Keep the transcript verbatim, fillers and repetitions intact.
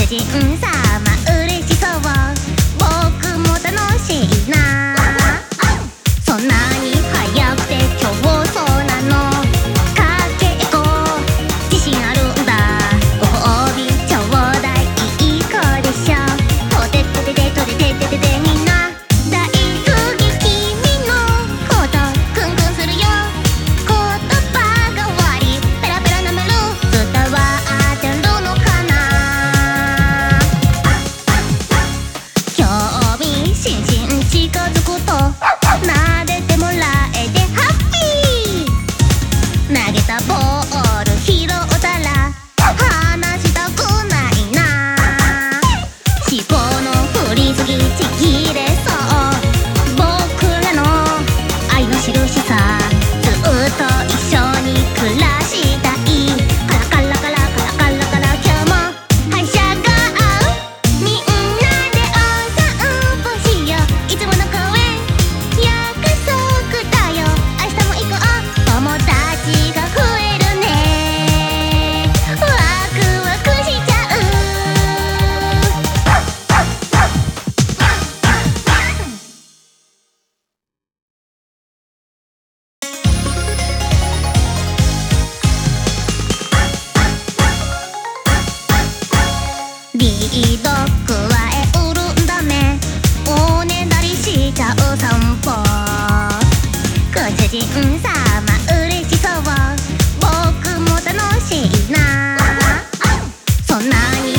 人様嬉しそう、僕も楽しいな。そんなに速くて競争なの、かけっこ自信あるんだ。ご褒美ちょうだい、いい子でしょ。とててててとててててて、みんな大好き、君のことクンクンするよ。言葉がわりペラペラなめる、伝わってるのかな。興味津々近づくと撫でてもらえてハッピー。投げたボール拾ったら離したくないな。思考の振りすぎちぎれそう、僕らの愛の印さ。ずっと一緒に暮らしたい。カラカラカラカラカラカラ、今日も反射が合う。みんなでお散歩しよう、いつもの公園約束だよ。明日も行こう、友達が増えるね。ワクワクしちゃう。リードくわえうるんだめ、おねだりしちゃう散歩。ご主人様嬉しそう、僕も楽しいな。そんなに